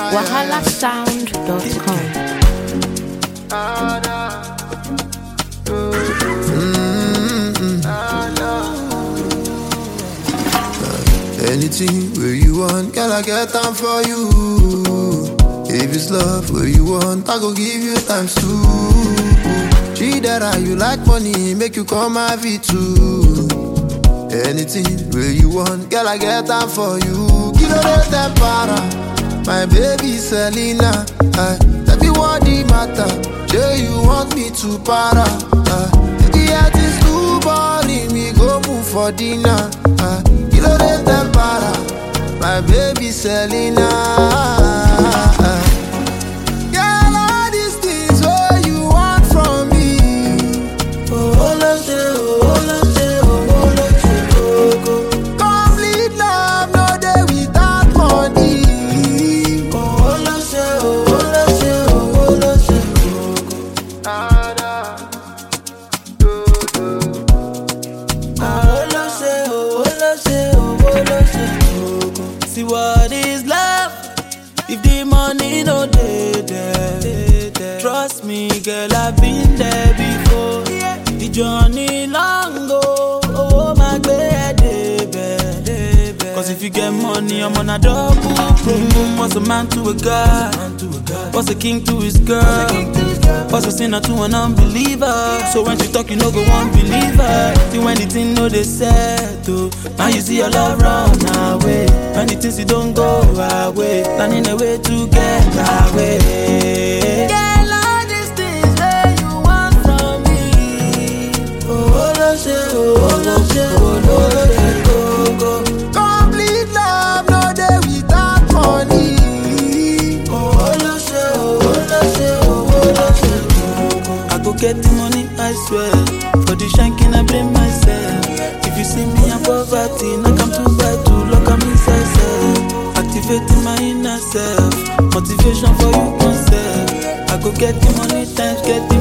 wahalasound.com. Anything where you want, girl, I get time for you. If it's love where you want, I go give you times two. She that you like money, make you come have it too. Anything where you want, girl, I get time for you. Kilo de tempara, my baby Selena. Tell me what the matter, say you want me to para. The heart is too boring, we go move for dinner. Kilo de tempara, my baby Selena. Girl, all these things what you want from me. Oh, let's complete love, no day without money. Oh, let's See what is love if the money no dey there. Trust me, girl, I've been there before. The journey long go, oh my baby. Cause if you get money, I'm on a double. Boom boom, what's a man to a god? What's a king to his girl? What's a sinner to an unbeliever? So when she talk, you know go one believer. See when the thing know they settle, now you see your love run away. When the things you don't go away, planning a way to get away. Girl, all these things that you want from me. Oh, let's go. complete love, no day without money. I go get the money, I swear. For the shanking, I blame myself. If you see me in poverty, I come to buy to lock up inside self. Activating my inner self, motivation for you myself. I go get the money, times get the